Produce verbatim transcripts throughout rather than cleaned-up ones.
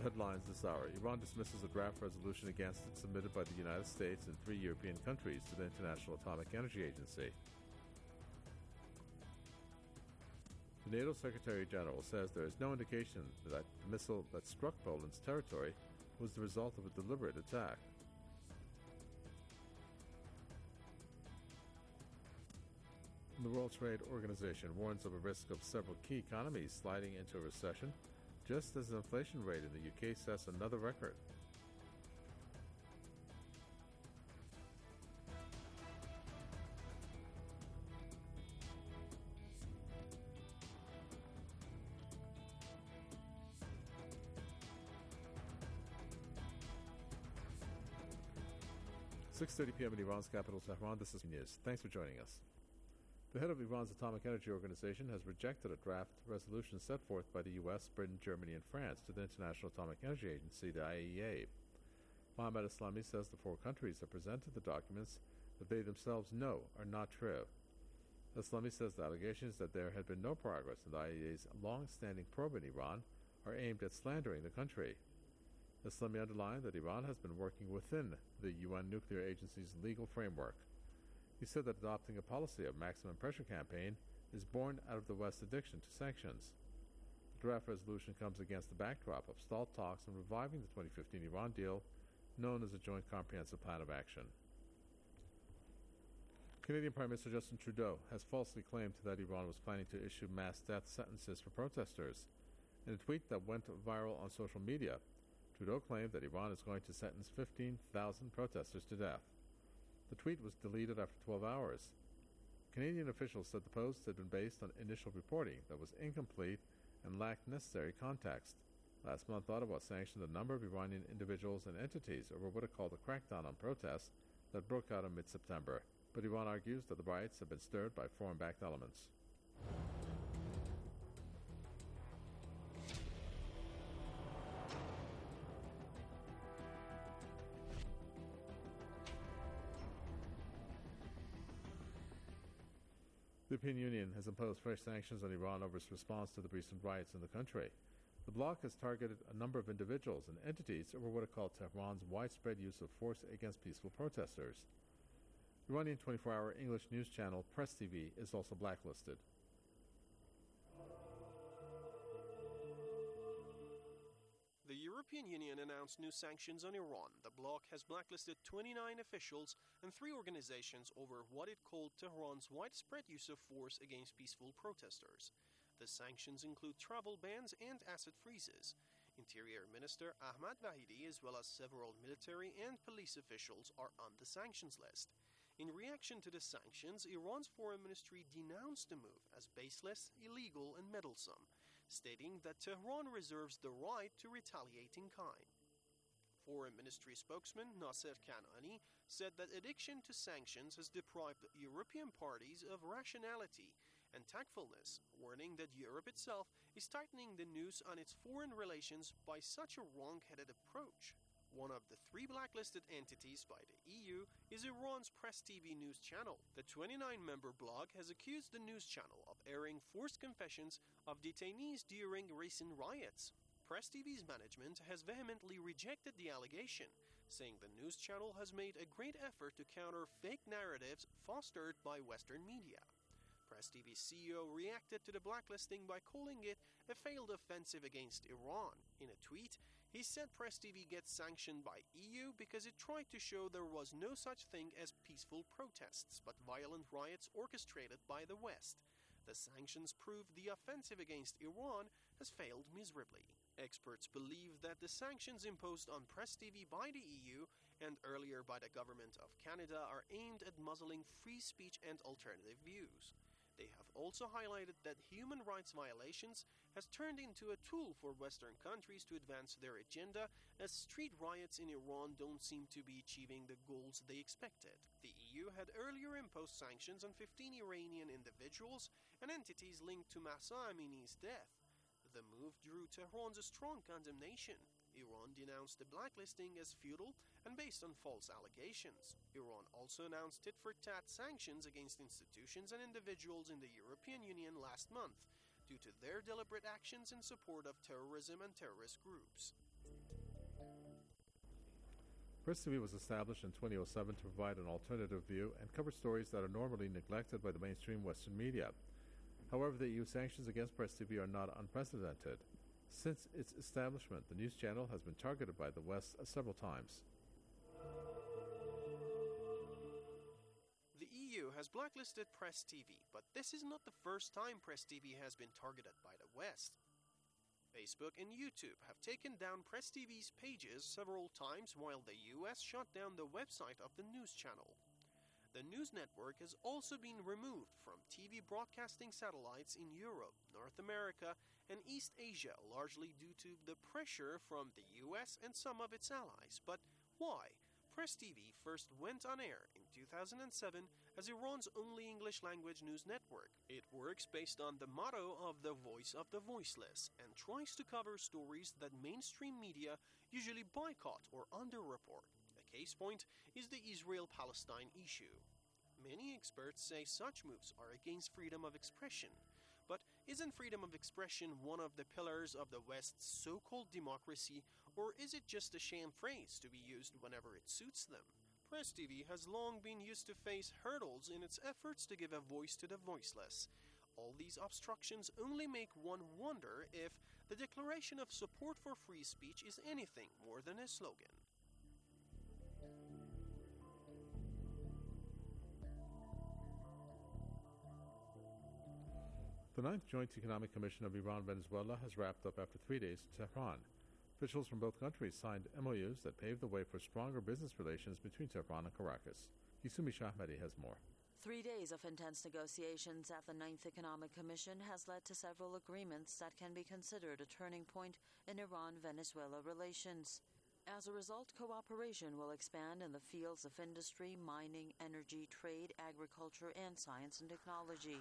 headlines this hour. Iran dismisses a draft resolution against it submitted by the United States and three European countries to the International Atomic Energy Agency. The NATO Secretary General says there is no indication that the missile that struck Poland's territory was the result of a deliberate attack. The World Trade Organization warns of a risk of several key economies sliding into a recession, just as the inflation rate in the U K sets another record. six thirty p.m. in Iran's capital, Tehran. This is News. Thanks for joining us. The head of Iran's Atomic Energy Organization has rejected a draft resolution set forth by the U S, Britain, Germany, and France to the International Atomic Energy Agency, the I A E A. Mohammad Eslami says the four countries have presented the documents that they themselves know are not true. Eslami says the allegations that there had been no progress in the I A E A's long-standing probe in Iran are aimed at slandering the country. Eslami underlined that Iran has been working within the U N Nuclear Agency's legal framework. He said that adopting a policy of maximum pressure campaign is born out of the West's addiction to sanctions. The draft resolution comes against the backdrop of stalled talks on reviving the twenty fifteen Iran deal, known as the Joint Comprehensive Plan of Action. Canadian Prime Minister Justin Trudeau has falsely claimed that Iran was planning to issue mass death sentences for protesters. In a tweet that went viral on social media, Trudeau claimed that Iran is going to sentence fifteen thousand protesters to death. The tweet was deleted after twelve hours. Canadian officials said the post had been based on initial reporting that was incomplete and lacked necessary context. Last month, Ottawa sanctioned a number of Iranian individuals and entities over what it called a crackdown on protests that broke out in mid-September. But Iran argues that the riots have been stirred by foreign-backed elements. The European Union has imposed fresh sanctions on Iran over its response to the recent riots in the country. The bloc has targeted a number of individuals and entities over what it called Tehran's widespread use of force against peaceful protesters. Iranian twenty-four hour English news channel Press T V is also blacklisted. The European Union announced new sanctions on Iran. The bloc has blacklisted twenty-nine officials and three organizations over what it called Tehran's widespread use of force against peaceful protesters. The sanctions include travel bans and asset freezes. Interior Minister Ahmad Vahidi, as well as several military and police officials, are on the sanctions list. In reaction to the sanctions, Iran's foreign ministry denounced the move as baseless, illegal, and meddlesome, stating that Tehran reserves the right to retaliate in kind. Foreign Ministry spokesman Nasser Kanani said that addiction to sanctions has deprived European parties of rationality and tactfulness, warning that Europe itself is tightening the noose on its foreign relations by such a wrong-headed approach. One of the three blacklisted entities by the E U is Iran's Press T V news channel. The twenty-nine member blog has accused the news channel of airing forced confessions of detainees during recent riots. Press T V's management has vehemently rejected the allegation, saying the news channel has made a great effort to counter fake narratives fostered by Western media. Press T V's C E O reacted to the blacklisting by calling it a failed offensive against Iran. In a tweet, he said Press T V gets sanctioned by E U because it tried to show there was no such thing as peaceful protests, but violent riots orchestrated by the West. The sanctions prove the offensive against Iran has failed miserably. Experts believe that the sanctions imposed on Press T V by the E U and earlier by the government of Canada are aimed at muzzling free speech and alternative views. They have also highlighted that human rights violations has turned into a tool for Western countries to advance their agenda, as street riots in Iran don't seem to be achieving the goals they expected. The E U had earlier imposed sanctions on fifteen Iranian individuals and entities linked to Mahsa Amini's death. The move drew Tehran's strong condemnation. Iran denounced the blacklisting as futile and based on false allegations. Iran also announced tit-for-tat sanctions against institutions and individuals in the European Union last month due to their deliberate actions in support of terrorism and terrorist groups. Press T V was established in two thousand seven to provide an alternative view and cover stories that are normally neglected by the mainstream Western media. However, the E U sanctions against Press T V are not unprecedented. Since its establishment, the news channel has been targeted by the West several times. The E U has blacklisted Press T V, but this is not the first time Press T V has been targeted by the West. Facebook and YouTube have taken down Press T V's pages several times, while the U S shut down the website of the news channel. The news network has also been removed from T V broadcasting satellites in Europe, North America, and East Asia, largely due to the pressure from the U S and some of its allies. But why? Press T V first went on air in two thousand seven as Iran's only English-language news network. It works based on the motto of the voice of the voiceless and tries to cover stories that mainstream media usually boycott or underreport. A case point is the Israel-Palestine issue. Many experts say such moves are against freedom of expression. But isn't freedom of expression one of the pillars of the West's so-called democracy, or is it just a sham phrase to be used whenever it suits them? Press T V has long been used to face hurdles in its efforts to give a voice to the voiceless. All these obstructions only make one wonder if the declaration of support for free speech is anything more than a slogan. The Ninth Joint Economic Commission of Iran-Venezuela has wrapped up after three days in Tehran. Officials from both countries signed M O Us that pave the way for stronger business relations between Tehran and Caracas. Yusumi Shahmedi has more. Three days of intense negotiations at the Ninth Economic Commission has led to several agreements that can be considered a turning point in Iran-Venezuela relations. As a result, cooperation will expand in the fields of industry, mining, energy, trade, agriculture, and science and technology.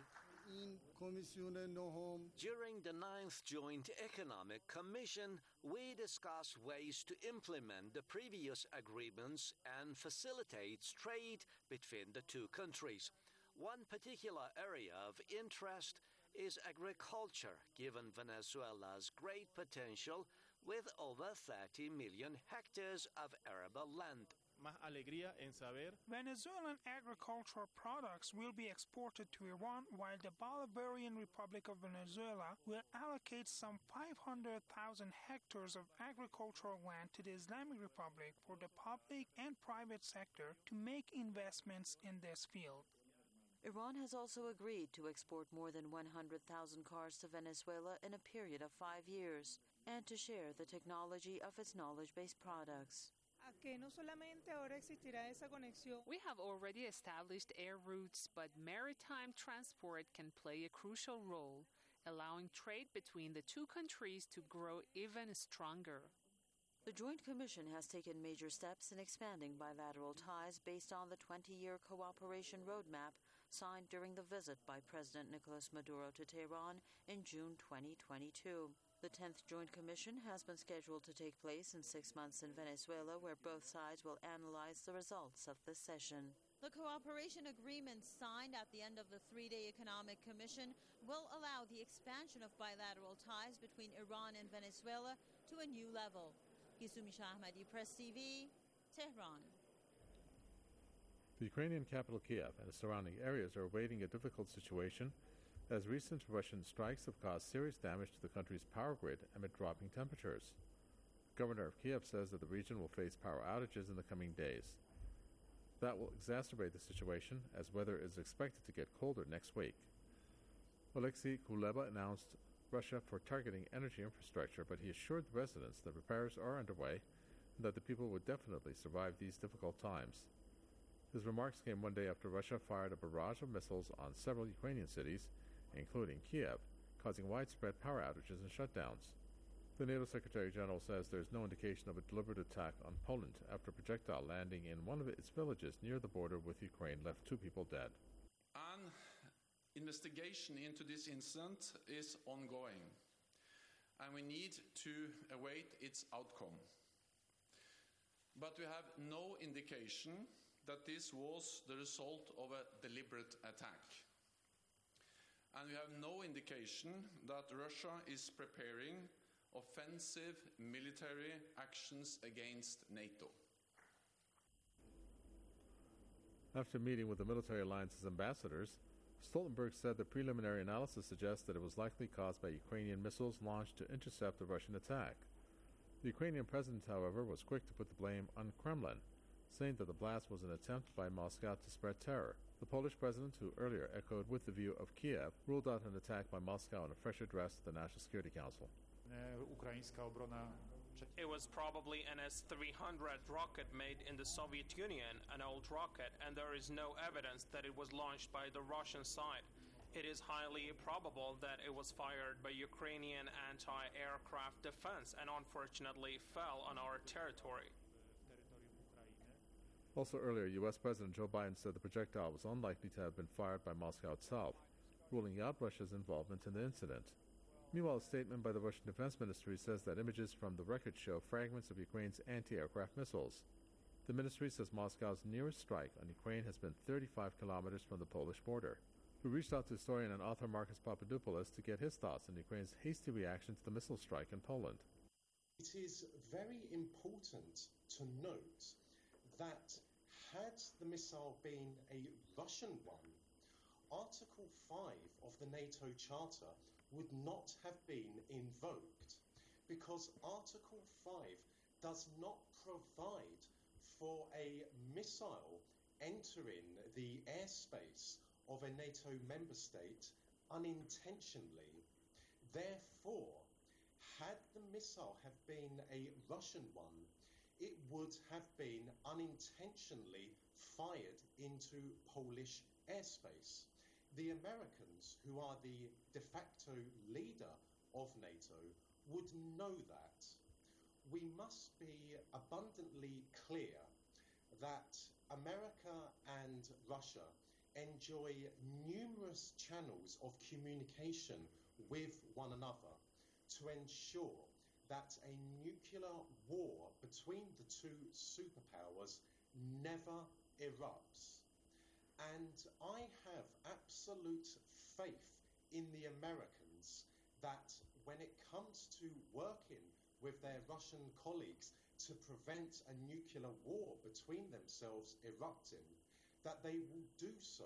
During the Ninth Joint Economic Commission, we discussed ways to implement the previous agreements and facilitate trade between the two countries. One particular area of interest is agriculture, given Venezuela's great potential with over thirty million hectares of arable land. Más alegría en saber Venezuelan agricultural products will be exported to Iran, while the Bolivarian Republic of Venezuela will allocate some five hundred thousand hectares of agricultural land to the Islamic Republic for the public and private sector to make investments in this field. Iran has also agreed to export more than one hundred thousand cars to Venezuela in a period of five years and to share the technology of its knowledge-based products. We have already established air routes, but maritime transport can play a crucial role, allowing trade between the two countries to grow even stronger. The Joint Commission has taken major steps in expanding bilateral ties based on the twenty-year cooperation roadmap signed during the visit by President Nicolas Maduro to Tehran in June twenty twenty-two. The tenth Joint Commission has been scheduled to take place in six months in Venezuela, where both sides will analyze the results of this session. The cooperation agreement signed at the end of the three-day Economic Commission will allow the expansion of bilateral ties between Iran and Venezuela to a new level. Yusumi Shahmedi, Press T V, Tehran. The Ukrainian capital Kiev and its surrounding areas are awaiting a difficult situation as recent Russian strikes have caused serious damage to the country's power grid amid dropping temperatures. The governor of Kiev says that the region will face power outages in the coming days. That will exacerbate the situation as weather is expected to get colder next week. Alexei Kuleba announced Russia for targeting energy infrastructure, but he assured the residents that repairs are underway and that the people would definitely survive these difficult times. His remarks came one day after Russia fired a barrage of missiles on several Ukrainian cities, including Kiev, causing widespread power outages and shutdowns. The NATO Secretary General says there is no indication of a deliberate attack on Poland after a projectile landing in one of its villages near the border with Ukraine left two people dead. An investigation into this incident is ongoing, and we need to await its outcome. But we have no indication that this was the result of a deliberate attack. And we have no indication that Russia is preparing offensive military actions against NATO. After meeting with the military alliance's ambassadors, Stoltenberg said the preliminary analysis suggests that it was likely caused by Ukrainian missiles launched to intercept a Russian attack. The Ukrainian president, however, was quick to put the blame on Kremlin, saying that the blast was an attempt by Moscow to spread terror. The Polish president, who earlier echoed with the view of Kiev, ruled out an attack by Moscow in a fresh address to the National Security Council. It was probably an S three hundred rocket made in the Soviet Union, an old rocket, and there is no evidence that it was launched by the Russian side. It is highly probable that it was fired by Ukrainian anti-aircraft defense and unfortunately fell on our territory. Also earlier, U S President Joe Biden said the projectile was unlikely to have been fired by Moscow itself, ruling out Russia's involvement in the incident. Meanwhile, a statement by the Russian Defense Ministry says that images from the wreckage show fragments of Ukraine's anti-aircraft missiles. The ministry says Moscow's nearest strike on Ukraine has been thirty-five kilometers from the Polish border. We reached out to historian and author Marcus Papadopoulos to get his thoughts on Ukraine's hasty reaction to the missile strike in Poland. It is very important to note that had the missile been a Russian one, Article five of the NATO Charter would not have been invoked, because Article five does not provide for a missile entering the airspace of a NATO member state unintentionally. Therefore, had the missile have been a Russian one, it would have been unintentionally fired into Polish airspace. The Americans, who are the de facto leader of NATO, would know that. We must be abundantly clear that America and Russia enjoy numerous channels of communication with one another to ensure that a nuclear war between the two superpowers never erupts. And I have absolute faith in the Americans that when it comes to working with their Russian colleagues to prevent a nuclear war between themselves erupting, that they will do so.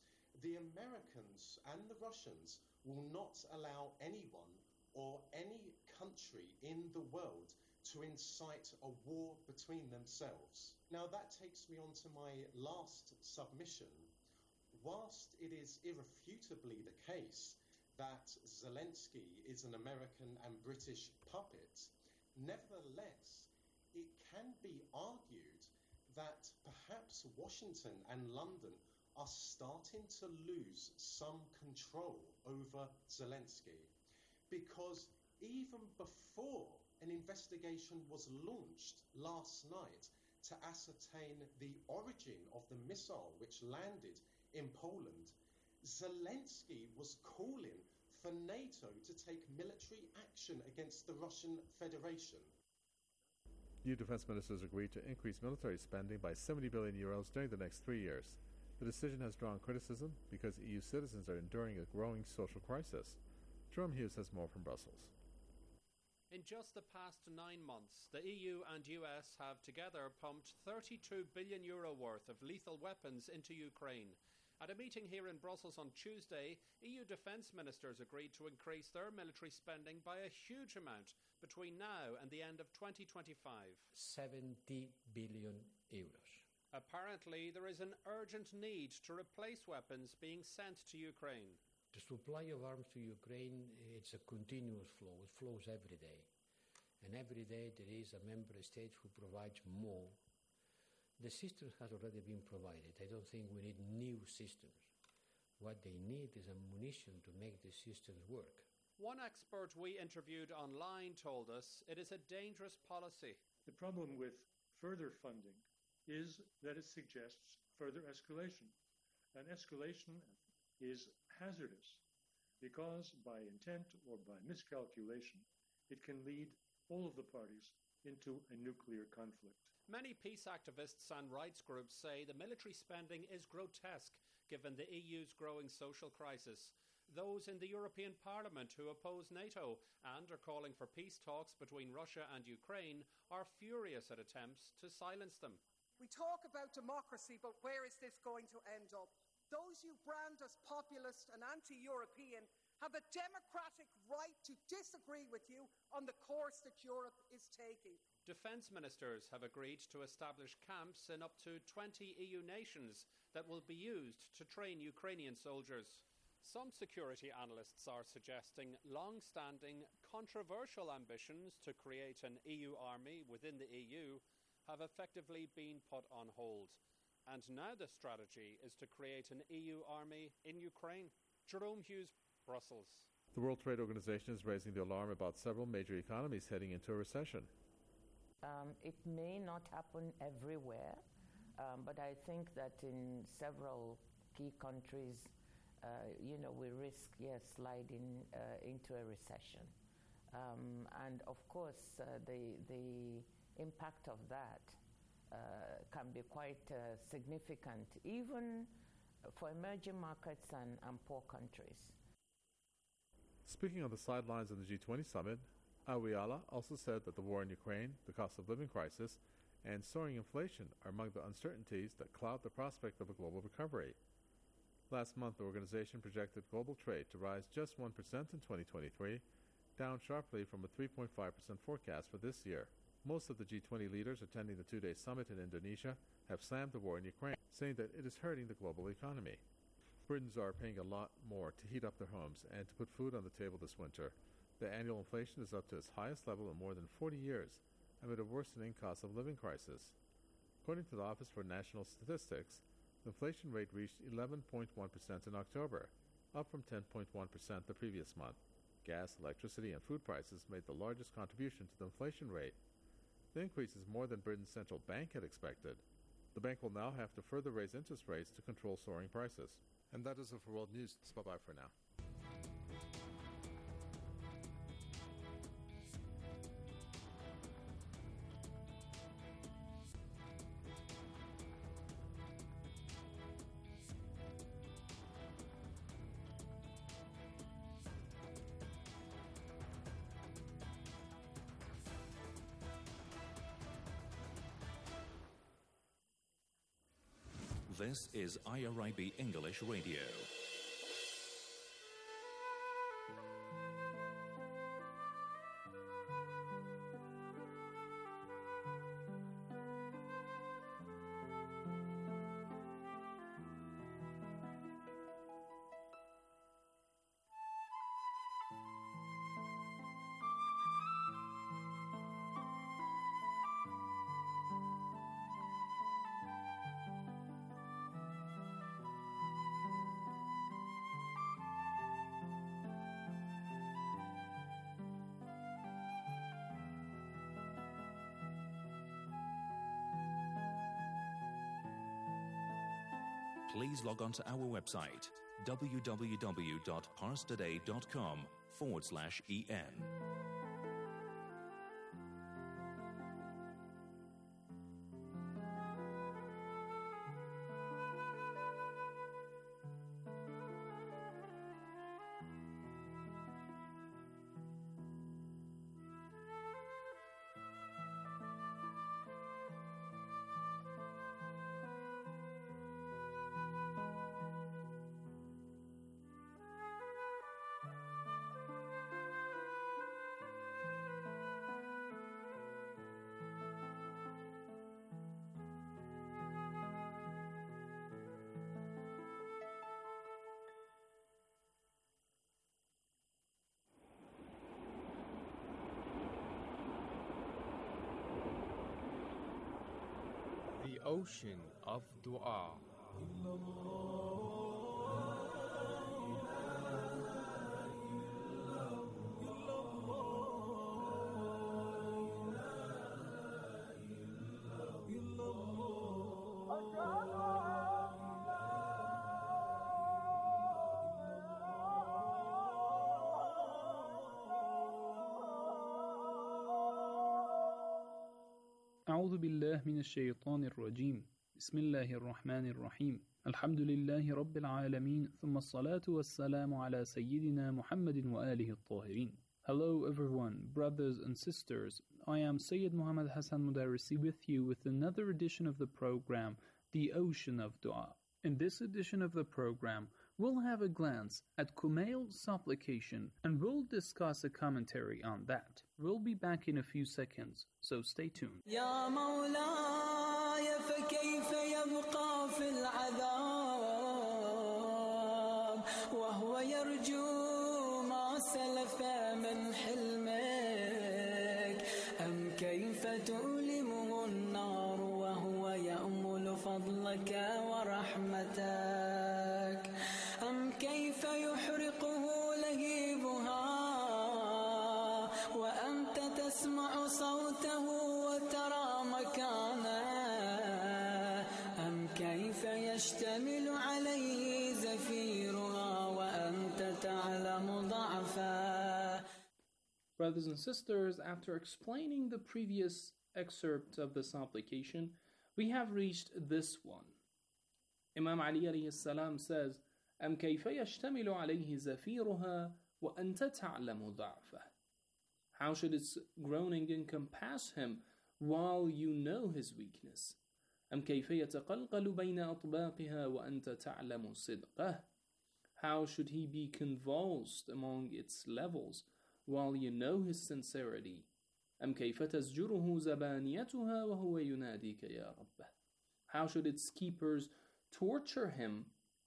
The Americans and the Russians will not allow anyone or any country in the world to incite a war between themselves. Now that takes me on to my last submission. Whilst it is irrefutably the case that Zelensky is an American and British puppet, nevertheless, it can be argued that perhaps Washington and London are starting to lose some control over Zelensky, because even before an investigation was launched last night to ascertain the origin of the missile which landed in Poland, Zelensky was calling for NATO to take military action against the Russian Federation. E U defense ministers agreed to increase military spending by seventy billion euros during the next three years. The decision has drawn criticism because E U citizens are enduring a growing social crisis. Jerome Hughes has more from Brussels. In just the past nine months, the E U and U S have together pumped thirty-two billion euro worth of lethal weapons into Ukraine. At a meeting here in Brussels on Tuesday, E U defence ministers agreed to increase their military spending by a huge amount between now and the end of twenty twenty-five. seventy billion euros. Apparently, there is an urgent need to replace weapons being sent to Ukraine. The supply of arms to Ukraine, it's a continuous flow. It flows every day. And every day there is a member state who provides more. The systems has already been provided. I don't think we need new systems. What they need is ammunition to make the systems work. One expert we interviewed online told us it is a dangerous policy. The problem with further funding is that it suggests further escalation. And escalation is hazardous because by intent or by miscalculation, it can lead all of the parties into a nuclear conflict. Many peace activists and rights groups say the military spending is grotesque given the E U's growing social crisis. Those in the European Parliament who oppose NATO and are calling for peace talks between Russia and Ukraine are furious at attempts to silence them. We talk about democracy, but where is this going to end up? Those you brand as populist and anti-European have a democratic right to disagree with you on the course that Europe is taking. Defence ministers have agreed to establish camps in up to twenty E U nations that will be used to train Ukrainian soldiers. Some security analysts are suggesting long-standing, controversial ambitions to create an E U army within the E U have effectively been put on hold. And now the strategy is to create an E U army in Ukraine. Jerome Hughes, Brussels. The World Trade Organization is raising the alarm about several major economies heading into a recession. Um, it may not happen everywhere, um, but I think that in several key countries, uh, you know, we risk, yes, sliding uh, into a recession. Um, and of course, uh, the, the impact of that Uh, can be quite uh, significant, even for emerging markets and, and poor countries. Speaking on the sidelines of the G twenty summit, Awiala also said that the war in Ukraine, the cost of living crisis, and soaring inflation are among the uncertainties that cloud the prospect of a global recovery. Last month, the organization projected global trade to rise just one percent in twenty twenty-three, down sharply from a three point five percent forecast for this year. Most of the G twenty leaders attending the two-day summit in Indonesia have slammed the war in Ukraine, saying that it is hurting the global economy. Britons are paying a lot more to heat up their homes and to put food on the table this winter. The annual inflation is up to its highest level in more than forty years, amid a worsening cost of living crisis. According to the Office for National Statistics, the inflation rate reached eleven point one percent in October, up from ten point one percent the previous month. Gas, electricity, and food prices made the largest contribution to the inflation rate. The increase is more than Britain's central bank had expected. The bank will now have to further raise interest rates to control soaring prices. And that is it for World News. Bye-bye for now. This is I R I B English Radio. Please log on to our website, www.parstoday.com forward slash en. The ocean of dua. أعوذ بالله من الشيطان الرجيم. بسم الله الرحمن الرحيم. الحمد لله رب العالمين، ثم الصلاة والسلام على سيدنا محمد وآله الطاهرين. Hello everyone, brothers and sisters. I am Sayyid Muhammad Hassan Mudarrisi with you with another edition of the program, The Ocean of Dua. In this edition of the program, we'll have a glance at Kumail supplication and we'll discuss a commentary on that. We'll be back in a few seconds, so stay tuned. يا مولاي فكيف يبقى في العذاب وهو يرجو ما سلف من حلمك أم كيف تؤلمه النار وهو يأمل فضلك ورحمتك أم كيف يحرقه لهيبها وأنت تسمع صوته وترى مكانه أم كيف يشتمل عليه زفيرها وأنت تعلم ضعفه. Brothers and sisters, after explaining the previous excerpt of the supplication, we have reached this one. Imam Ali alayhi salam says, أم كيف يشتمل عليه زفيرها وأنت تعلم ضعفه. How should its groaning encompass him while you know his weakness? أم كيف يتقلقل بين أطباقها وأنت تعلم صدقه. How should he be convulsed among its levels while you know his sincerity? أم كيف تزجره زبانيتها وهو يناديك يا ربه. How should its keepers torture him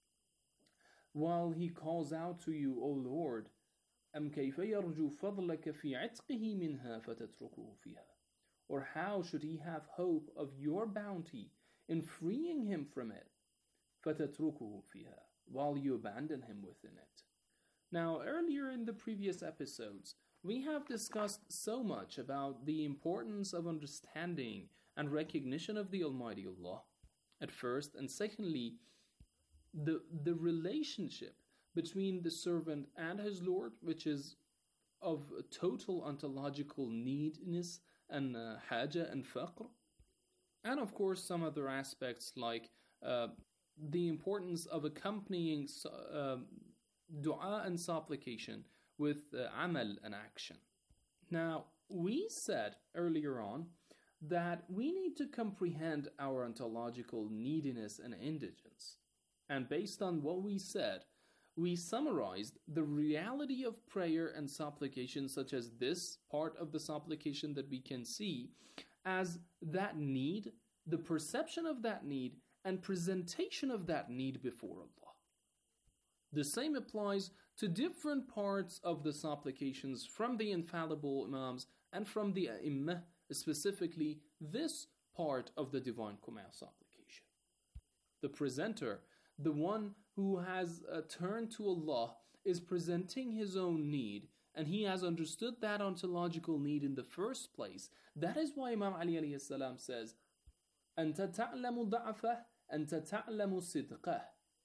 while he calls out to you, O Lord? أم كيف يرجو فضلك في عتقه منها فتتركه فيها. Or how should he have hope of your bounty in freeing him from it? فتتركه فيها, while you abandon him within it. Now, earlier in the previous episodes, we have discussed so much about the importance of understanding and recognition of the Almighty Allah at first, and secondly, the, the relationship between the servant and his Lord, which is of total ontological neediness and uh, haja and faqr, and of course some other aspects like uh, the importance of accompanying uh, dua and supplication with uh, amal and action. Now, we said earlier on that we need to comprehend our ontological neediness and indigence. And based on what we said, we summarized the reality of prayer and supplication, such as this part of the supplication that we can see, as that need, the perception of that need, and presentation of that need before Allah. The same applies to different parts of the supplications from the infallible Imams and from the A'immah, specifically this part of the Divine Kumail supplication. The presenter, the one who has uh, turned to Allah, is presenting his own need, and he has understood that ontological need in the first place. That is why Imam Ali alayhi salam says, أنت تعلم ضعفه أنت تعلم صدقه.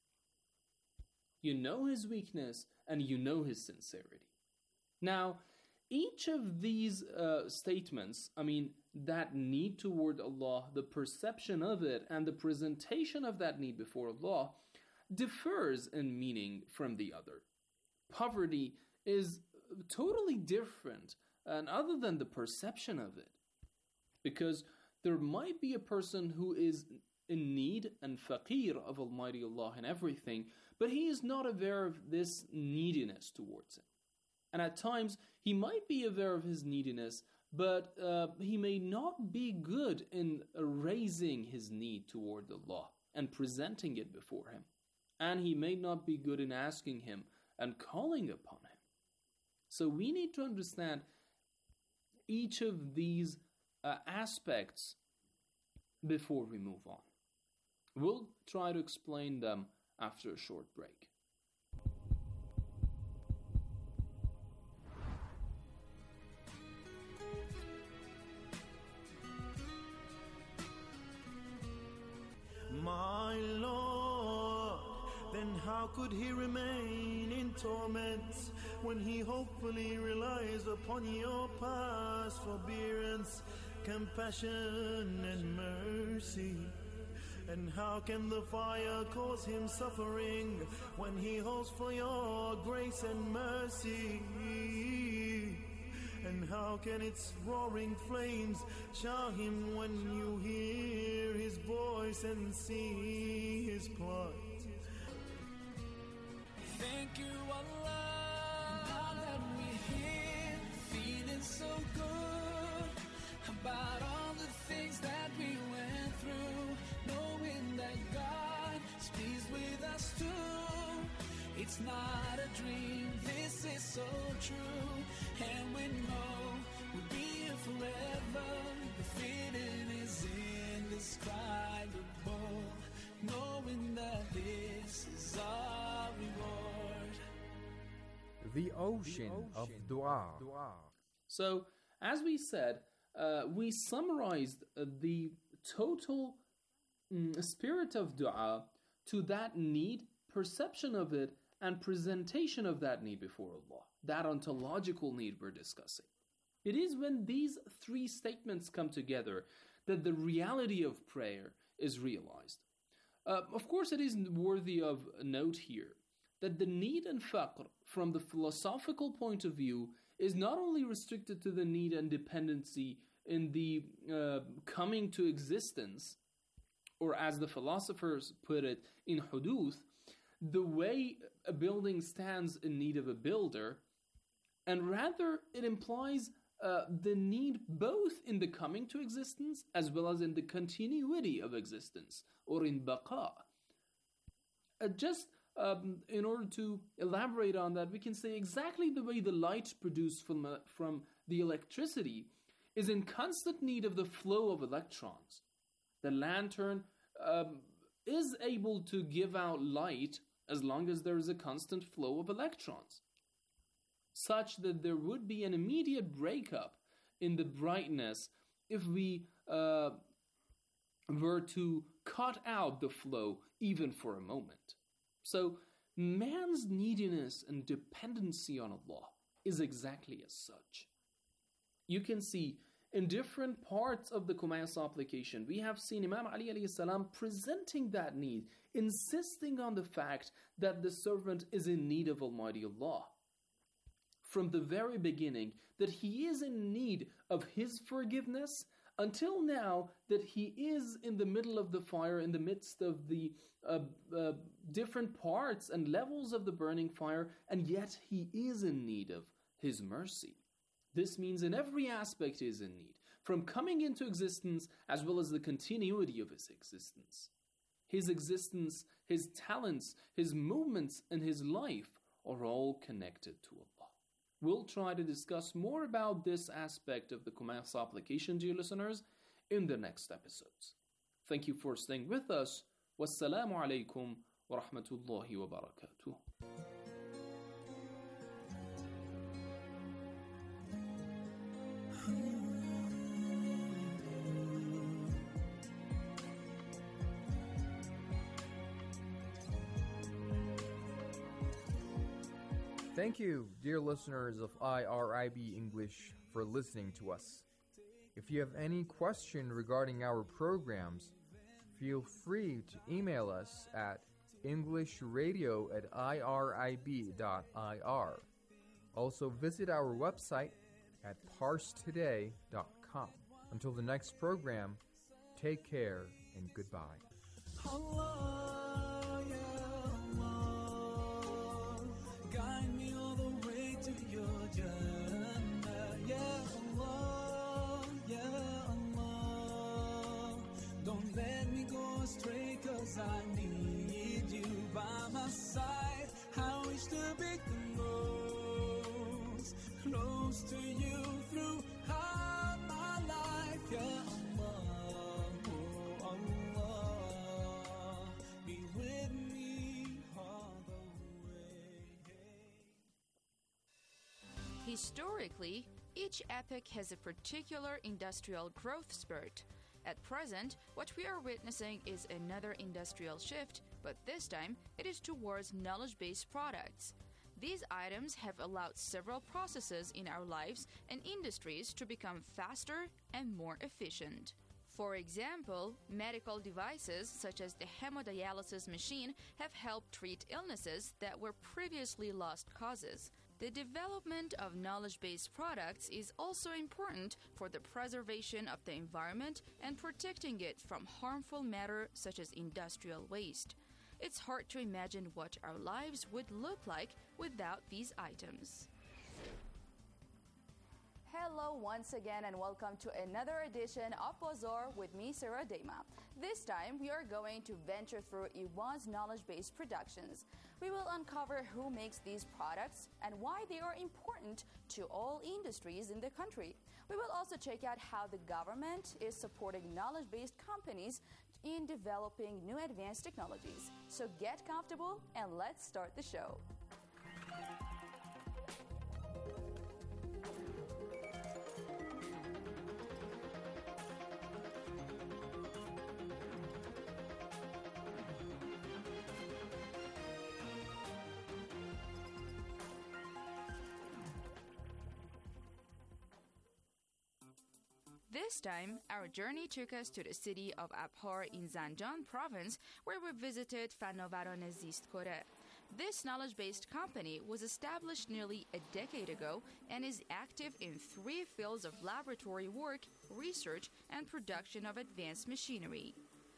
You know his weakness and you know his sincerity. Now, each of these uh, statements, I mean, that need toward Allah, the perception of it, and the presentation of that need before Allah, differs in meaning from the other. Poverty is totally different, and other than the perception of it. Because there might be a person who is in need and faqir of Almighty Allah and everything, but he is not aware of this neediness towards Him. And at times, he might be aware of his neediness, but uh, he may not be good in raising his need toward Allah and presenting it before Him. And he may not be good in asking Him and calling upon Him. So we need to understand each of these uh, aspects before we move on. We'll try to explain them after a short break. My Lord, then how could he remain in torment when he hopefully relies upon your past forbearance, compassion and mercy? And how can the fire cause him suffering when he hopes for your grace and mercy? how can its roaring flames show him when you hear his voice and see his plight? Thank you, Allah, that we're here, feeling so good about all the things that we went through, knowing that God is pleased with us too. It's not a dream, this is so true, and we know we'll be here forever. The feeling is indescribable, knowing that this is our reward. The ocean of dua. So, as we said, uh, we summarized uh, the total mm, spirit of dua to that need, perception of it, and presentation of that need before Allah, that ontological need we're discussing. It is when these three statements come together that the reality of prayer is realized. Uh, of course, it is worthy of note here that the need and faqr from the philosophical point of view is not only restricted to the need and dependency in the uh, coming to existence, or as the philosophers put it, in huduth, the way a building stands in need of a builder, and rather it implies uh, the need both in the coming to existence as well as in the continuity of existence, or in baqa. Uh, just um, in order to elaborate on that, we can say exactly the way the light produced from, uh, from the electricity is in constant need of the flow of electrons. The lantern um, is able to give out light as long as there is a constant flow of electrons, such that there would be an immediate breakup in the brightness if we uh, were to cut out the flow even for a moment. So, man's neediness and dependency on Allah is exactly as such. You can see in different parts of the Kumail supplication, we have seen Imam Ali alayhi salam presenting that need, insisting on the fact that the servant is in need of Almighty Allah. From the very beginning, that he is in need of His forgiveness, until now that he is in the middle of the fire, in the midst of the uh, uh, different parts and levels of the burning fire, and yet he is in need of His mercy. This means in every aspect he is in need, from coming into existence as well as the continuity of his existence. His existence, his talents, his movements, and his life are all connected to Allah. We'll try to discuss more about this aspect of the Kumail supplication, dear listeners, in the next episodes. Thank you for staying with us. Wassalamu alaikum wa rahmatullahi wa barakatuh. Thank you, dear listeners of I R I B English, for listening to us. If you have any question regarding our programs, feel free to email us at englishradio at irib dot I R. Also visit our website at parse today dot com. Until the next program, take care and goodbye. Allah, ya Allah, guide me all the way to your Jannah. Ya Allah, ya Allah, don't let me go astray, 'cause I need you by my side. I wish to be close, close to you through all my life. Ya Allah, oh Allah, be with me all the way. Historically, each epoch has a particular industrial growth spurt. At present, what we are witnessing is another industrial shift, but this time it is towards knowledge-based products. These items have allowed several processes in our lives and industries to become faster and more efficient. For example, medical devices such as the hemodialysis machine have helped treat illnesses that were previously lost causes. The development of knowledge-based products is also important for the preservation of the environment and protecting it from harmful matter such as industrial waste. It's hard to imagine what our lives would look like without these items. Hello once again and welcome to another edition of Bazaar with me, Sarah Dema. This time we are going to venture through Iran's knowledge-based productions. We will uncover who makes these products and why they are important to all industries in the country. We will also check out how the government is supporting knowledge-based companies in developing new advanced technologies. So get comfortable and let's start the show. This time, our journey took us to the city of Abhar in Zanjan province, where we visited Fanavaran Zistkore. This knowledge-based company was established nearly a decade ago and is active in three fields of laboratory work, research, and production of advanced machinery.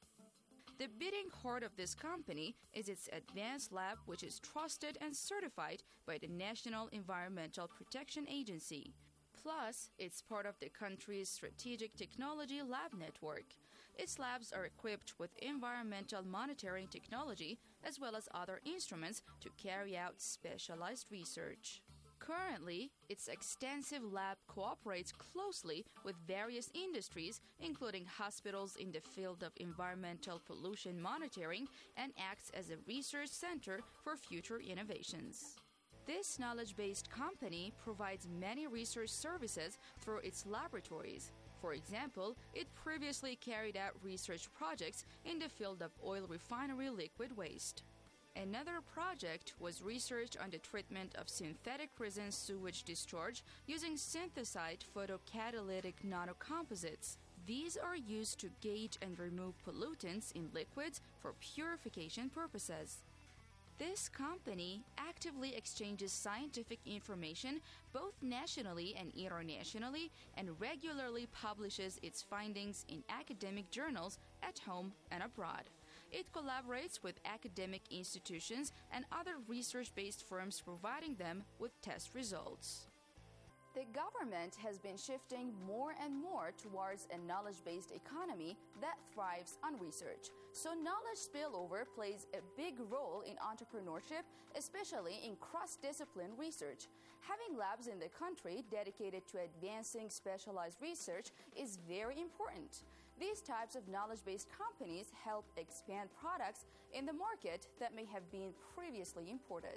The beating heart of this company is its advanced lab, which is trusted and certified by the National Environmental Protection Agency. Plus, it's part of the country's strategic technology lab network. Its labs are equipped with environmental monitoring technology as well as other instruments to carry out specialized research. Currently, its extensive lab cooperates closely with various industries, including hospitals in the field of environmental pollution monitoring, and acts as a research center for future innovations. This knowledge-based company provides many research services through its laboratories. For example, it previously carried out research projects in the field of oil refinery liquid waste. Another project was research on the treatment of synthetic resin sewage discharge using synthesized photocatalytic nanocomposites. These are used to gauge and remove pollutants in liquids for purification purposes. This company actively exchanges scientific information both nationally and internationally and regularly publishes its findings in academic journals at home and abroad. It collaborates with academic institutions and other research-based firms, providing them with test results. The government has been shifting more and more towards a knowledge-based economy that thrives on research. So knowledge spillover plays a big role in entrepreneurship, especially in cross-discipline research. Having labs in the country dedicated to advancing specialized research is very important. These types of knowledge-based companies help expand products in the market that may have been previously imported.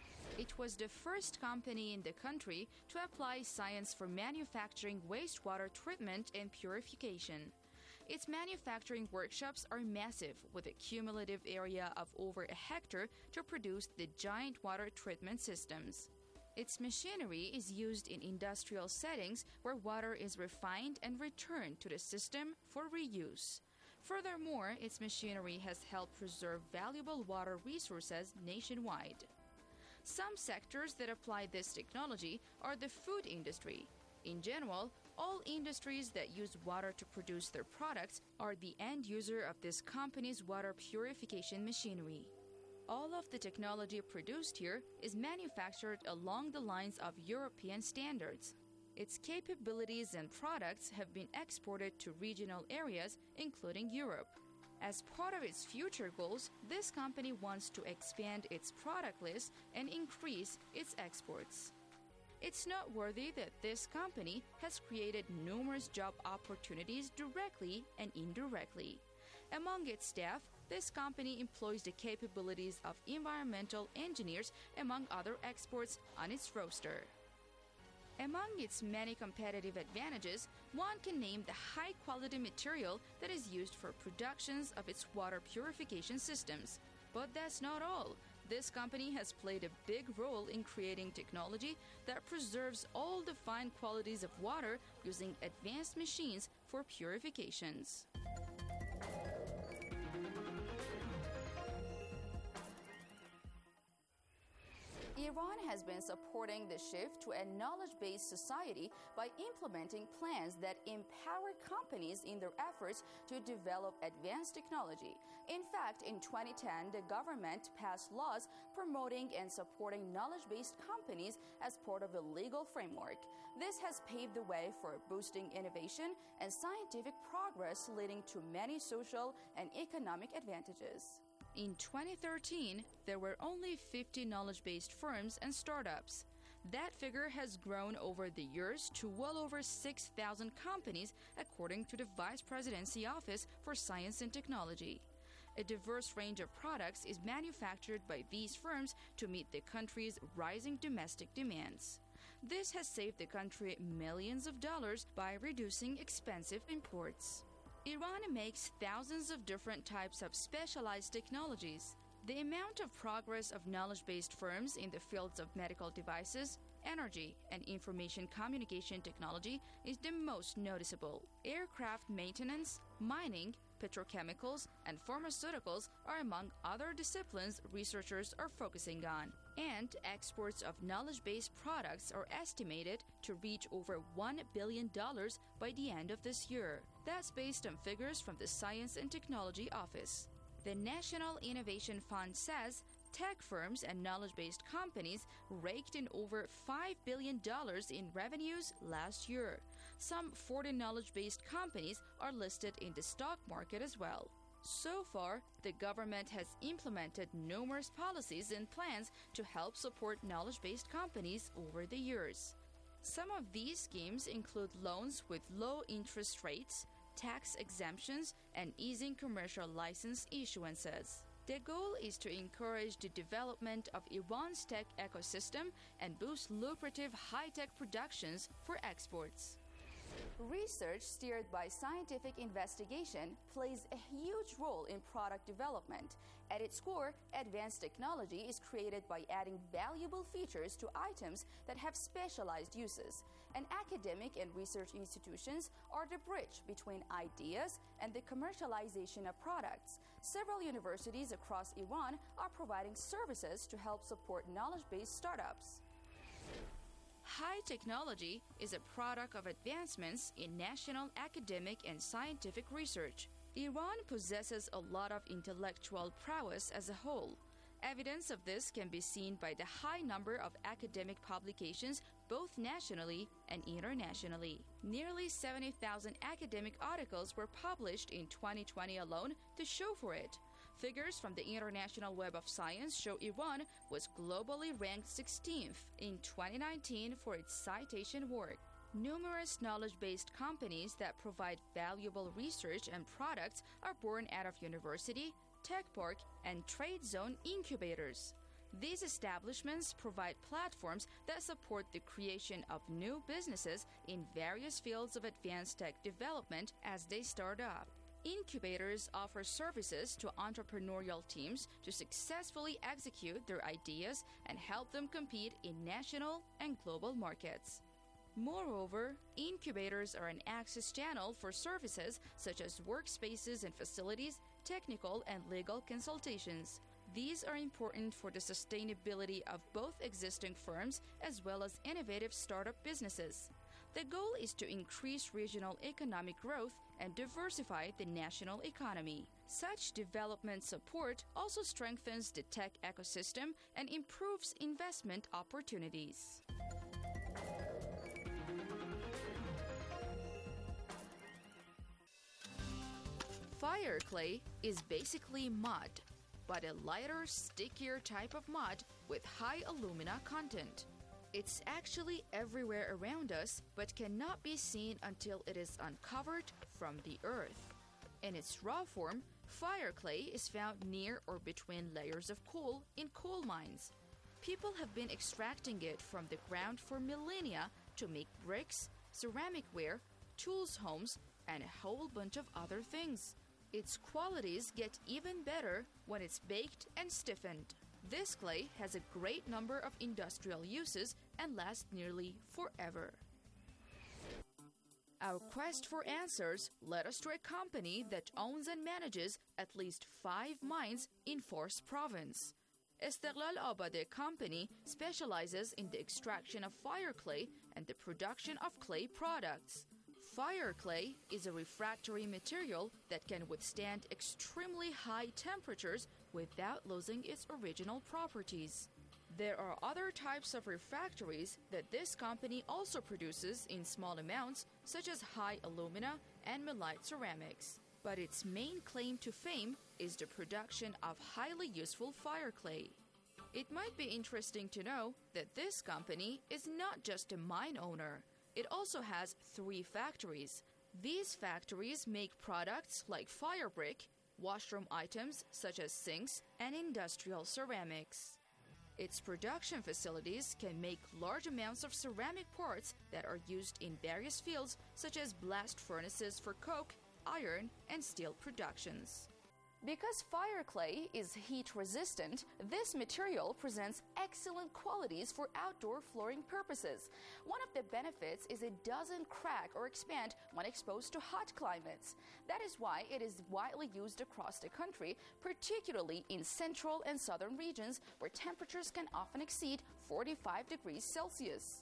It was the first company in the country to apply science for manufacturing wastewater treatment and purification. Its manufacturing workshops are massive, with a cumulative area of over a hectare to produce the giant water treatment systems. Its machinery is used in industrial settings where water is refined and returned to the system for reuse. Furthermore, its machinery has helped preserve valuable water resources nationwide. Some sectors that apply this technology are the food industry. In general, all industries that use water to produce their products are the end user of this company's water purification machinery. All of the technology produced here is manufactured along the lines of European standards. Its capabilities and products have been exported to regional areas, including Europe. As part of its future goals, this company wants to expand its product list and increase its exports. It's noteworthy that this company has created numerous job opportunities directly and indirectly. Among its staff, this company employs the capabilities of environmental engineers, among other experts, on its roster. Among its many competitive advantages, one can name the high-quality material that is used for productions of its water purification systems. But that's not all. This company has played a big role in creating technology that preserves all the fine qualities of water using advanced machines for purifications. Iran has been supporting the shift to a knowledge-based society by implementing plans that empower companies in their efforts to develop advanced technology. In fact, in twenty ten, the government passed laws promoting and supporting knowledge-based companies as part of a legal framework. This has paved the way for boosting innovation and scientific progress, leading to many social and economic advantages. In twenty thirteen, there were only fifty knowledge-based firms and startups. That figure has grown over the years to well over six thousand companies, according to the Vice Presidency Office for Science and Technology. A diverse range of products is manufactured by these firms to meet the country's rising domestic demands. This has saved the country millions of dollars by reducing expensive imports. Iran makes thousands of different types of specialized technologies. The amount of progress of knowledge-based firms in the fields of medical devices, energy, and information communication technology is the most noticeable. Aircraft maintenance, mining, petrochemicals, and pharmaceuticals are among other disciplines researchers are focusing on. And exports of knowledge-based products are estimated to reach over one billion dollars by the end of this year. That's based on figures from the Science and Technology Office. The National Innovation Fund says tech firms and knowledge-based companies raked in over five billion dollars in revenues last year. Some forty knowledge-based companies are listed in the stock market as well. So far, the government has implemented numerous policies and plans to help support knowledge-based companies over the years. Some of these schemes include loans with low interest rates, tax exemptions, and easing commercial license issuances. The goal is to encourage the development of Iran's tech ecosystem and boost lucrative high-tech productions for exports. Research steered by scientific investigation plays a huge role in product development. At its core, advanced technology is created by adding valuable features to items that have specialized uses. And academic and research institutions are the bridge between ideas and the commercialization of products. Several universities across Iran are providing services to help support knowledge-based startups. High technology is a product of advancements in national academic and scientific research. Iran possesses a lot of intellectual prowess as a whole. Evidence of this can be seen by the high number of academic publications both nationally and internationally. Nearly seventy thousand academic articles were published in twenty twenty alone to show for it. Figures from the International Web of Science show Iran was globally ranked sixteenth in twenty nineteen for its citation work. Numerous knowledge-based companies that provide valuable research and products are born out of university, tech park, and trade zone incubators. These establishments provide platforms that support the creation of new businesses in various fields of advanced tech development as they start up. Incubators offer services to entrepreneurial teams to successfully execute their ideas and help them compete in national and global markets. Moreover, incubators are an access channel for services such as workspaces and facilities, technical and legal consultations. These are important for the sustainability of both existing firms as well as innovative startup businesses. The goal is to increase regional economic growth and diversify the national economy. Such development support also strengthens the tech ecosystem and improves investment opportunities. Fire clay is basically mud, but a lighter, stickier type of mud with high alumina content. It's actually everywhere around us, but cannot be seen until it is uncovered from the earth. In its raw form, fire clay is found near or between layers of coal in coal mines. People have been extracting it from the ground for millennia to make bricks, ceramic ware, tools homes, and a whole bunch of other things. Its qualities get even better when it's baked and stiffened. This clay has a great number of industrial uses and lasts nearly forever. Our quest for answers led us to a company that owns and manages at least five mines in Fars province. Istiqlal Abade Company specializes in the extraction of fire clay and the production of clay products. Fire clay is a refractory material that can withstand extremely high temperatures without losing its original properties. There are other types of refractories that this company also produces in small amounts, such as high alumina and mullite ceramics. But its main claim to fame is the production of highly useful fire clay. It might be interesting to know that this company is not just a mine owner. It also has three factories. These factories make products like fire brick, washroom items such as sinks, and industrial ceramics. Its production facilities can make large amounts of ceramic parts that are used in various fields such as blast furnaces for coke, iron, and steel productions. Because fire clay is heat resistant, this material presents excellent qualities for outdoor flooring purposes. One of the benefits is it doesn't crack or expand when exposed to hot climates. That is why it is widely used across the country, particularly in central and southern regions where temperatures can often exceed forty-five degrees Celsius.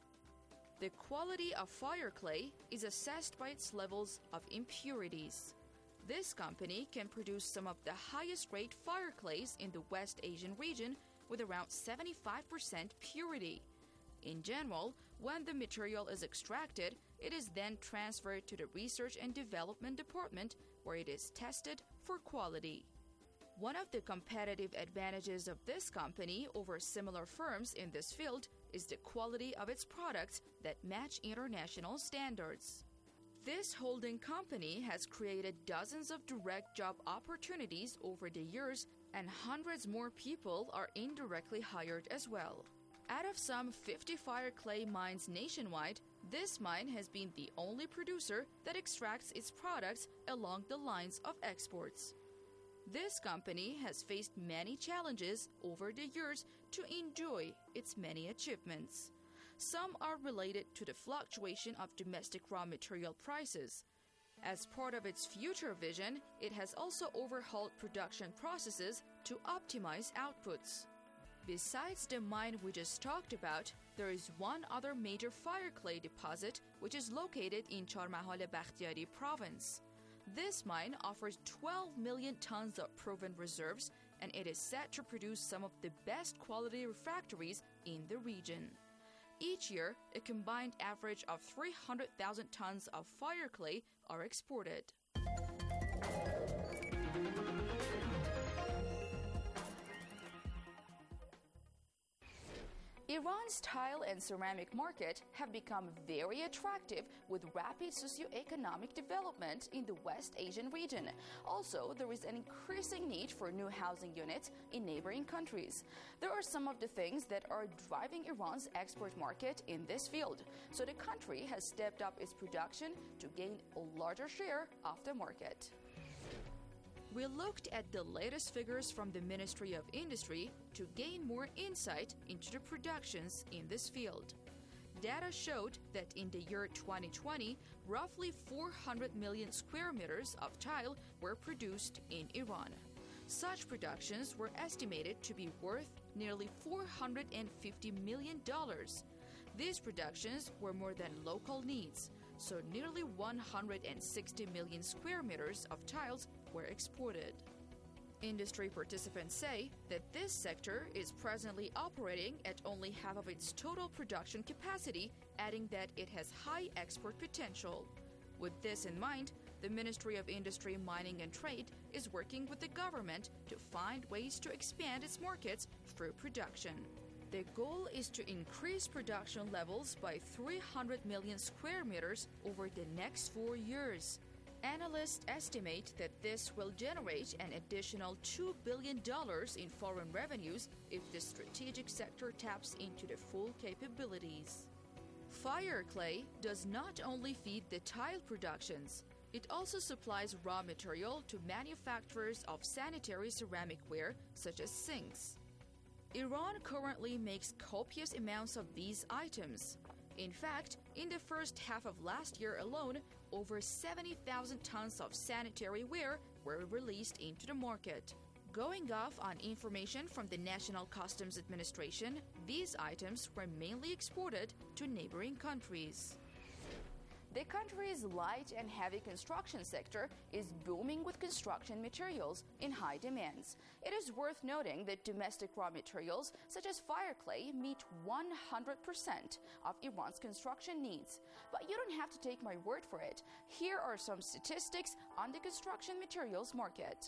The quality of fire clay is assessed by its levels of impurities. This company can produce some of the highest grade fire clays in the West Asian region with around seventy-five percent purity. In general, when the material is extracted, it is then transferred to the Research and Development Department where it is tested for quality. One of the competitive advantages of this company over similar firms in this field is the quality of its products that match international standards. This holding company has created dozens of direct job opportunities over the years, and hundreds more people are indirectly hired as well. Out of some fifty fire clay mines nationwide, this mine has been the only producer that extracts its products along the lines of exports. This company has faced many challenges over the years to enjoy its many achievements. Some are related to the fluctuation of domestic raw material prices. As part of its future vision, it has also overhauled production processes to optimize outputs. Besides the mine we just talked about, there is one other major fire clay deposit which is located in Charmahal Bakhtiari province. This mine offers twelve million tons of proven reserves, and it is set to produce some of the best quality refractories in the region. Each year, a combined average of three hundred thousand tons of fire clay are exported. Iran's tile and ceramic market have become very attractive with rapid socioeconomic development in the West Asian region. Also, there is an increasing need for new housing units in neighboring countries. There are some of the things that are driving Iran's export market in this field. So the country has stepped up its production to gain a larger share of the market. We looked at the latest figures from the Ministry of Industry to gain more insight into the productions in this field. Data showed that in the year twenty twenty, roughly four hundred million square meters of tile were produced in Iran. Such productions were estimated to be worth nearly four hundred fifty million dollars. These productions were more than local needs, so nearly one hundred sixty million square meters of tiles were exported. Industry participants say that this sector is presently operating at only half of its total production capacity, adding that it has high export potential. With this in mind, the Ministry of Industry, Mining and Trade is working with the government to find ways to expand its markets through production. The goal is to increase production levels by three hundred million square meters over the next four years. Analysts estimate that this will generate an additional two billion dollars in foreign revenues if the strategic sector taps into the full capabilities. Fire clay does not only feed the tile productions, it also supplies raw material to manufacturers of sanitary ceramic ware such as sinks. Iran currently makes copious amounts of these items. In fact, in the first half of last year alone, over seventy thousand tons of sanitary ware were released into the market. Going off on information from the National Customs Administration, these items were mainly exported to neighboring countries. The country's light and heavy construction sector is booming with construction materials in high demands. It is worth noting that domestic raw materials such as fire clay meet one hundred percent of Iran's construction needs. But you don't have to take my word for it. Here are some statistics on the construction materials market.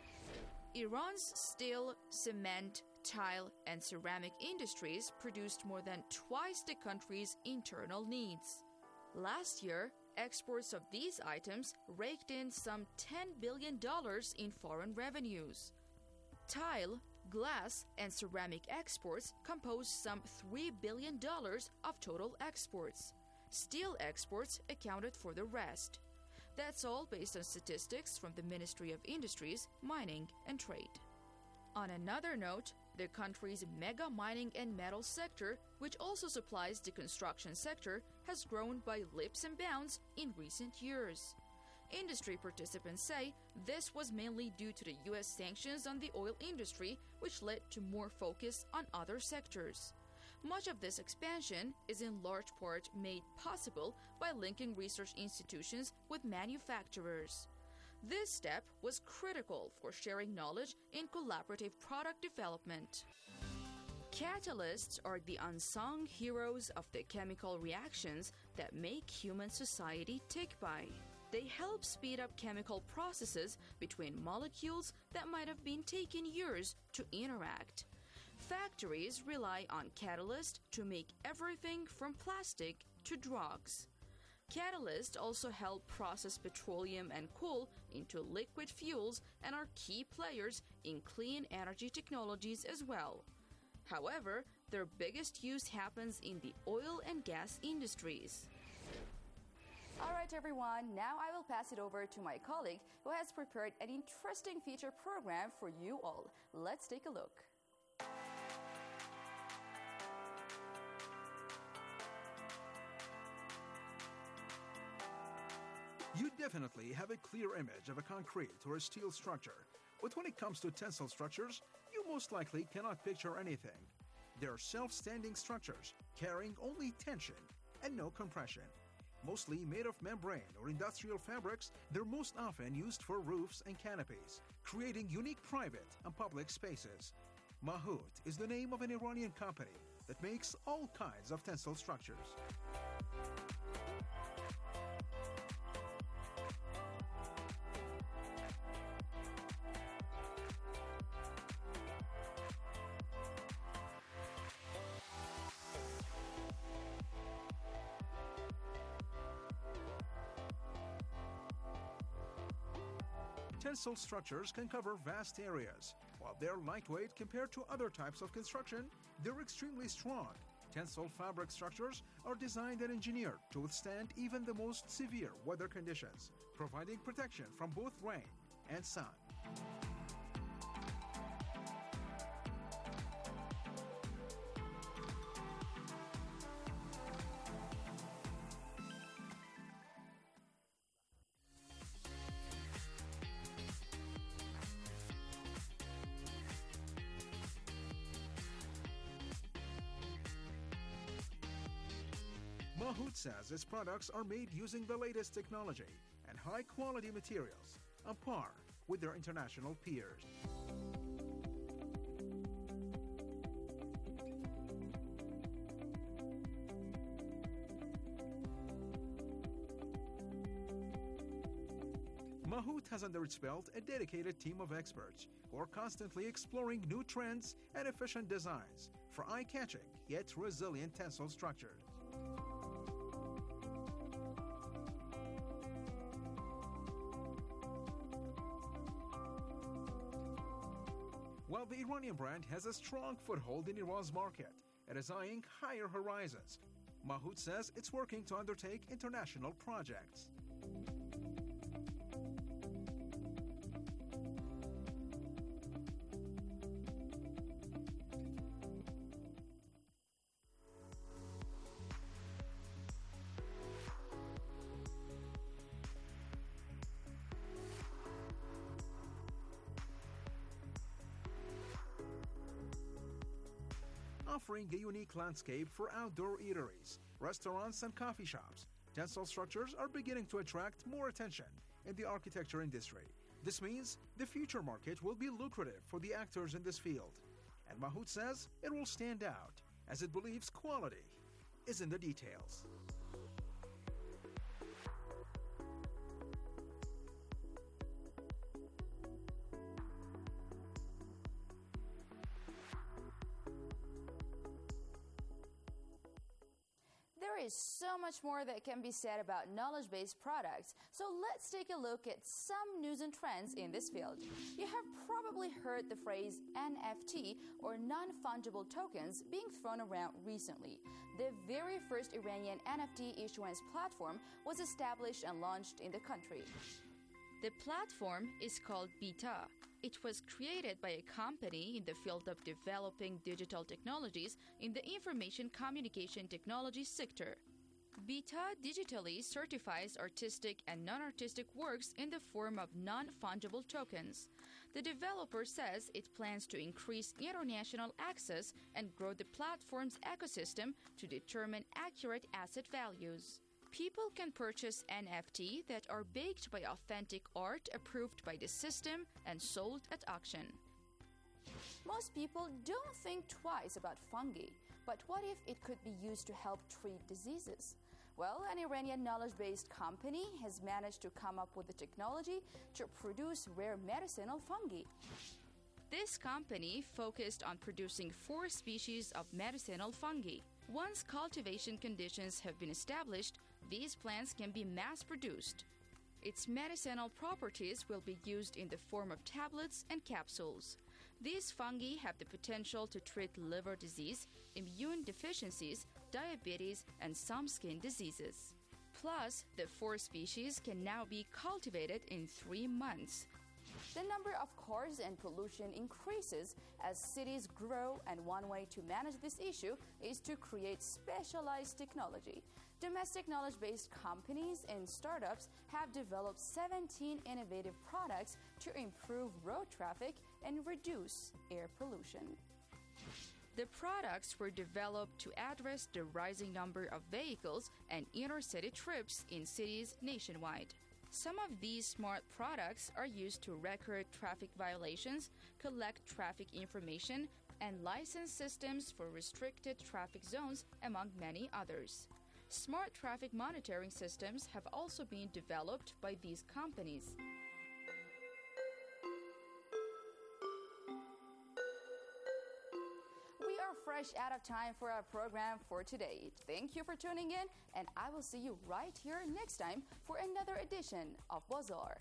Iran's steel, cement, tile, and ceramic industries produced more than twice the country's internal needs. Last year, exports of these items raked in some ten billion dollars in foreign revenues. Tile, glass, and ceramic exports composed some three billion dollars of total exports. Steel exports accounted for the rest. That's all based on statistics from the Ministry of Industries, Mining, and Trade. On another note, the country's mega mining and metals sector, which also supplies the construction sector, has grown by leaps and bounds in recent years. Industry participants say this was mainly due to the U S sanctions on the oil industry, which led to more focus on other sectors. Much of this expansion is in large part made possible by linking research institutions with manufacturers. This step was critical for sharing knowledge in collaborative product development. Catalysts are the unsung heroes of the chemical reactions that make human society tick by. They help speed up chemical processes between molecules that might have been taking years to interact. Factories rely on catalysts to make everything from plastic to drugs. Catalysts also help process petroleum and coal into liquid fuels and are key players in clean energy technologies as well. However, their biggest use happens in the oil and gas industries. All right, everyone, now I will pass it over to my colleague who has prepared an interesting feature program for you all. Let's take a look. You definitely have a clear image of a concrete or a steel structure, but when it comes to tensile structures, you most likely cannot picture anything. They are self-standing structures, carrying only tension and no compression. Mostly made of membrane or industrial fabrics, they're most often used for roofs and canopies, creating unique private and public spaces. Mahout is the name of an Iranian company that makes all kinds of tensile structures. Tensile structures can cover vast areas. While they're lightweight compared to other types of construction, they're extremely strong. Tensile fabric structures are designed and engineered to withstand even the most severe weather conditions, providing protection from both rain and sun. Mahout says its products are made using the latest technology and high-quality materials, on par with their international peers. Mahout has under its belt a dedicated team of experts who are constantly exploring new trends and efficient designs for eye-catching yet resilient tensile structures. While the Iranian brand has a strong foothold in Iran's market, it is eyeing higher horizons. Mahout says it's working to undertake international projects. offering a unique landscape for outdoor eateries, restaurants, and coffee shops. Tensile structures are beginning to attract more attention in the architecture industry. This means the future market will be lucrative for the actors in this field. And Mahout says it will stand out as it believes quality is in the details. There is so much more that can be said about knowledge-based products, so let's take a look at some news and trends in this field. You have probably heard the phrase N F T, or non-fungible tokens, being thrown around recently. The very first Iranian N F T issuance platform was established and launched in the country. The platform is called Bita. It was created by a company in the field of developing digital technologies in the information communication technology sector. Bita digitally certifies artistic and non-artistic works in the form of non-fungible tokens. The developer says it plans to increase international access and grow the platform's ecosystem to determine accurate asset values. People can purchase N F T that are baked by authentic art approved by the system and sold at auction. Most people don't think twice about fungi, but what if it could be used to help treat diseases? Well, an Iranian knowledge-based company has managed to come up with the technology to produce rare medicinal fungi. This company focused on producing four species of medicinal fungi. Once cultivation conditions have been established, these plants can be mass-produced. Its medicinal properties will be used in the form of tablets and capsules. These fungi have the potential to treat liver disease, immune deficiencies, diabetes, and some skin diseases. Plus, the four species can now be cultivated in three months. The number of cars and pollution increases as cities grow, and one way to manage this issue is to create specialized technology. Domestic knowledge-based companies and startups have developed seventeen innovative products to improve road traffic and reduce air pollution. The products were developed to address the rising number of vehicles and inter-city trips in cities nationwide. Some of these smart products are used to record traffic violations, collect traffic information, and license systems for restricted traffic zones, among many others. Smart traffic monitoring systems have also been developed by these companies. We are fresh out of time for our program for today. Thank you for tuning in, and I will see you right here next time for another edition of Bazaar.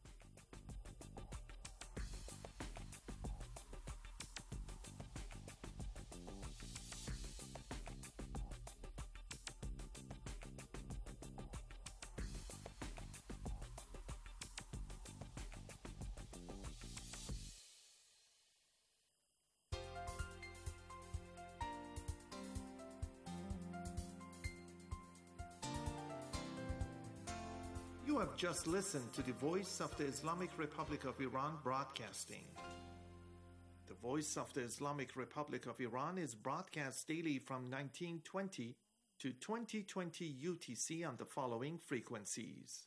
You have just listened to the Voice of the Islamic Republic of Iran broadcasting. The Voice of the Islamic Republic of Iran is broadcast daily from nineteen twenty to twenty twenty U T C on the following frequencies.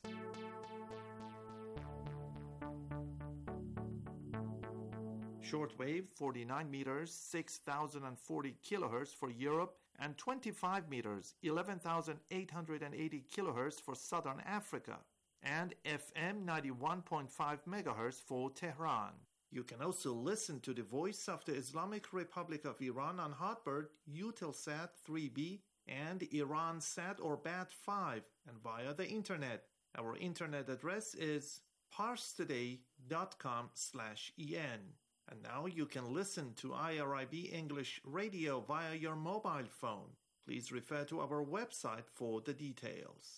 Shortwave forty-nine meters, six thousand forty kilohertz for Europe, and twenty-five meters, eleven thousand eight hundred eighty kilohertz for Southern Africa, and F M ninety-one point five megahertz for Tehran. You can also listen to the Voice of the Islamic Republic of Iran on Hotbird, Eutelsat three B, and IranSat or B A T five, and via the internet. Our internet address is parstoday dot com slash en. And now you can listen to I R I B English Radio via your mobile phone. Please refer to our website for the details.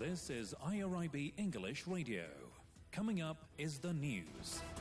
This is I R I B English Radio. Coming up is the news.